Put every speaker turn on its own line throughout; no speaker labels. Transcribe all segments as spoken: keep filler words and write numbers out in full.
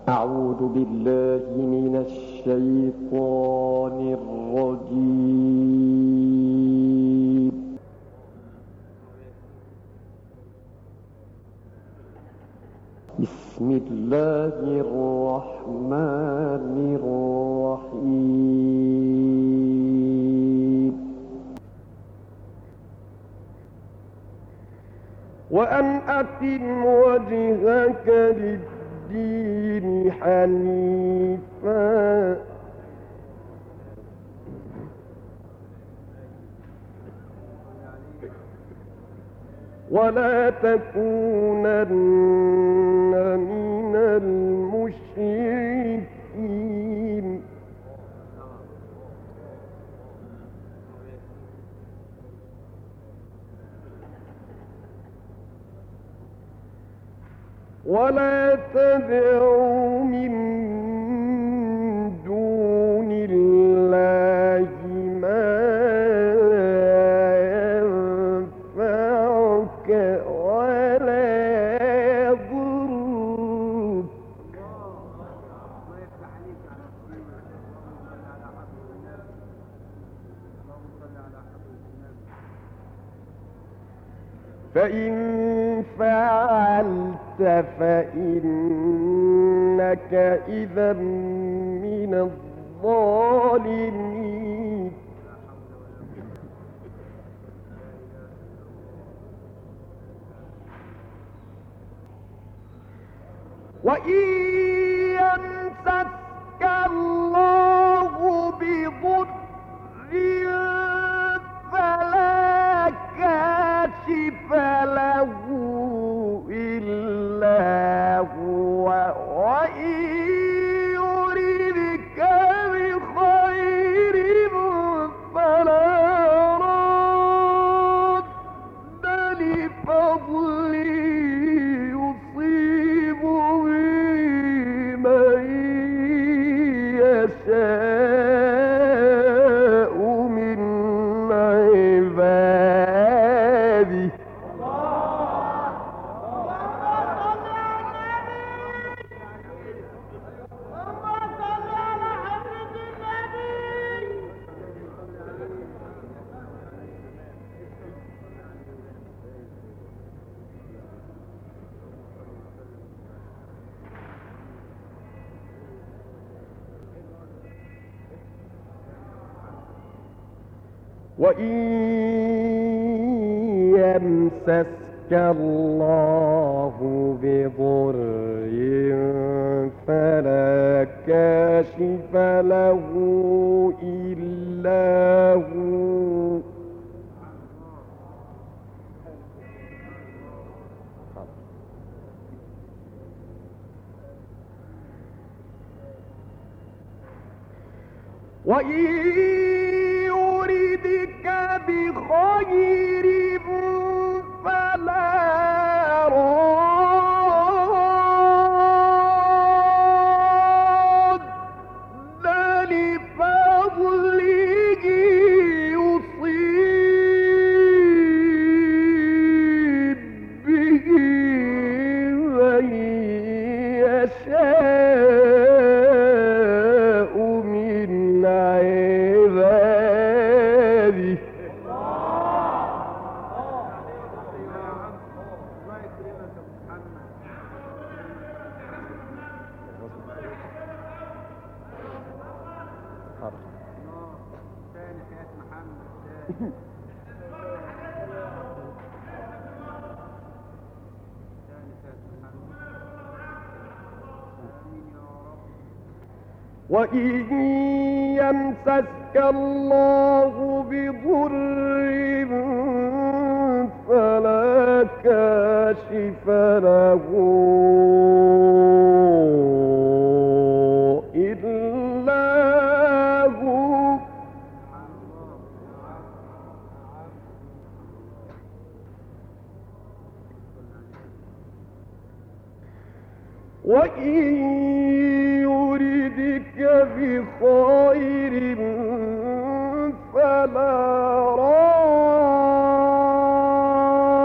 أعوذ بالله من الشيطان الرجيم. بسم الله الرحمن الرحيم. وأن أقم وجهك للدين حنيفا ولا تكونن من المشركين. ولا تدع من دون الله ما ينفعك ولا يضرك. فإن فعلت فإنك إذا من الظالمين. وإن يمسسك الله بضر فلا كاشف له إلا هو، وإن يردك بخير فلا راد لفضله يصيب به من يشاء من عباده. وإن يمسسك الله بضر فلا كاشف له إلا هو، وإن يردك بخير فلا راد لفضله يصيب به من يشاء من عباده. وإن يمسسك الله بضر فلا كاشف له إلا هو، وإن يردك بخير فلا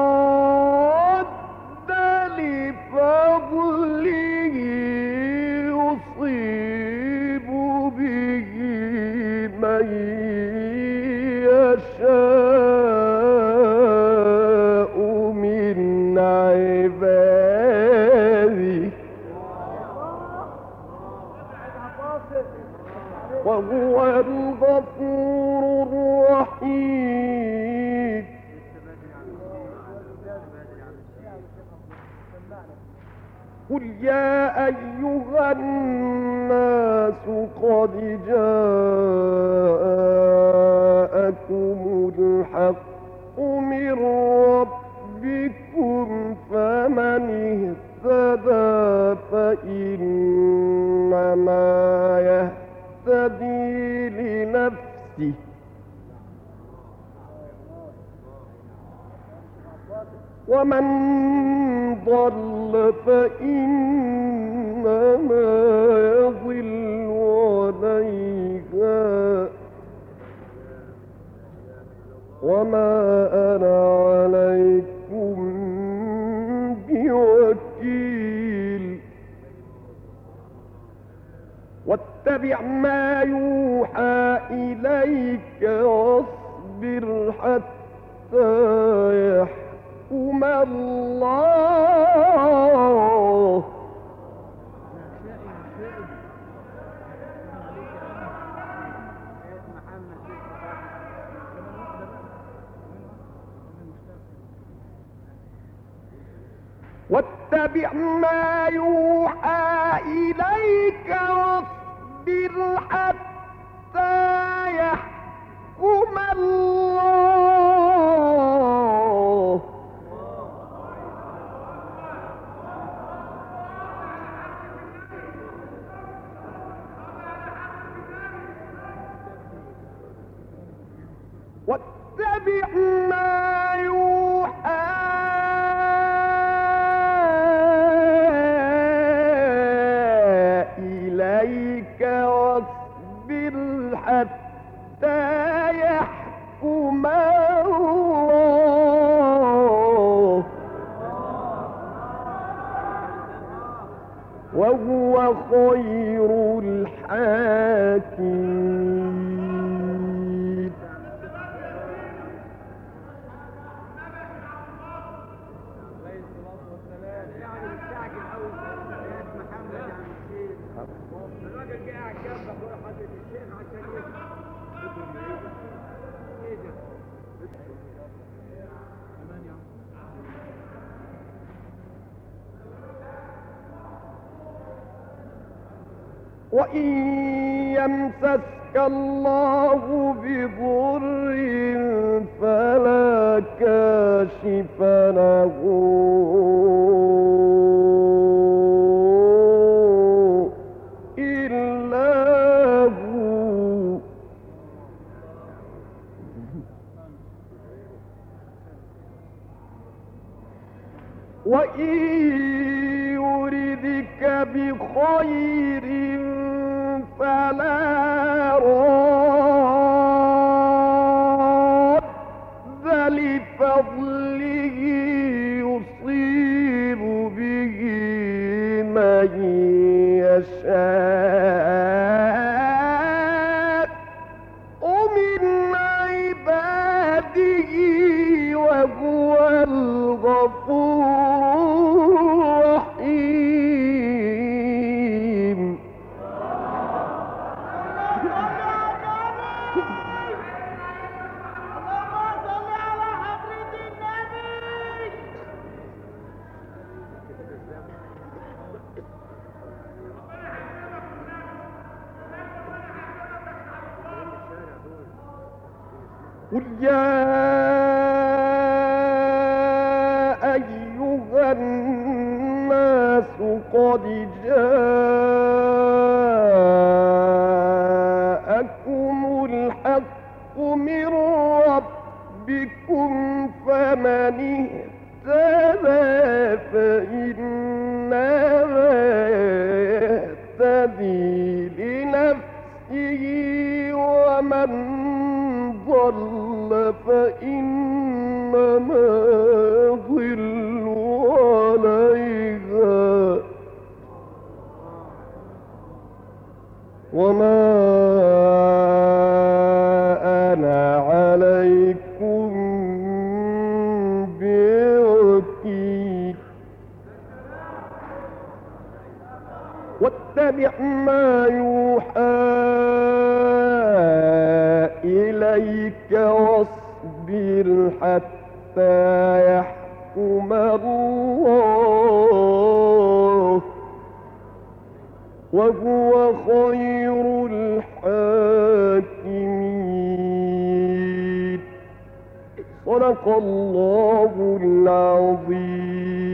راد لفضله وهو الغفور الرحيم. قل يا أيها الناس قد جاءكم الحق من ربكم فمن اهتدى فإنما يهتدي لنفسه ومن ضل فإنما يضل عليها وما أنا عليكم بوكيل. واتبع ما يوحى إليك واصبر حتى يحكم الله. واتبع ما يوحى إليك واصبر حتى يحكم الله. واتبع ما يوحى إليك واصبر حتى يحكم الله وهو خير الحاكمين. وإن يمسسك الله بضر فلا كاشف له إلا هو وإن يردك بخير فلا راد لفضله يصيب به من يشاء من عباده وهو الغفور الرحيم. قل يا أيها الناس قد جاءكم الحق من ربكم فمن اهتدى فإنما يهتدي لنفسه ومن ضل فإنما يضل عليها وما أنا عليكم بوكيل. واتبع ما يوحى إليك واصبر حتى يحكم الله وهو خير الحاكمين. صدق الله العظيم.